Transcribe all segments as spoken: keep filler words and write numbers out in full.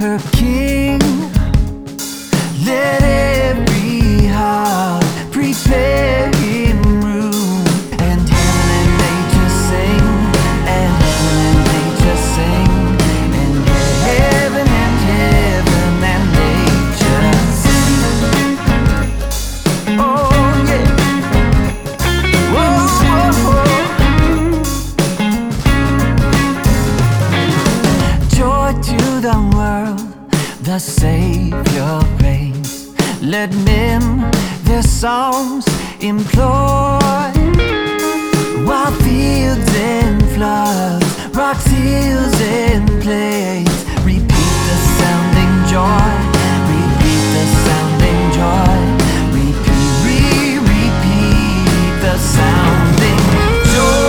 her king. Let every heart prepare him room, and heaven and nature sing, and heaven and nature sing, and heaven and heaven and nature sing. Oh yeah. Whoa, whoa, whoa. Joy to the world, the Savior reigns. Let men their songs employ, while fields and floods, rocks, hills and plains repeat the sounding joy, repeat the sounding joy, repeat, re-repeat the sounding joy.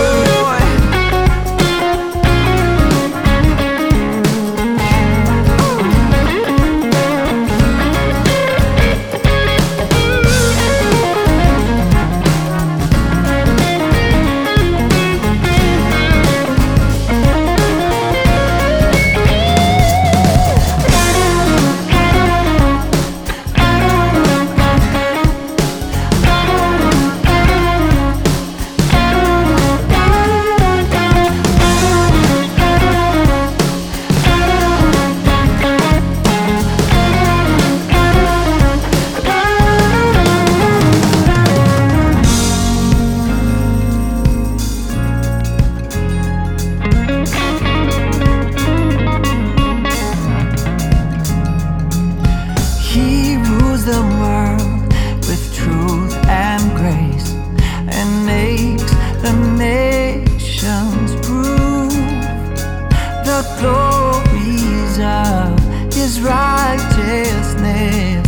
The world with truth and grace, and makes the nations prove the glories of his righteousness.